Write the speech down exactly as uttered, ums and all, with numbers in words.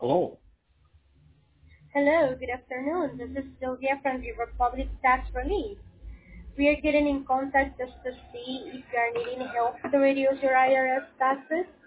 Hello. Hello, good afternoon. This is Sylvia from the Republic Tax Relief. We are getting in contact just to see if you are needing help to reduce your I R S taxes.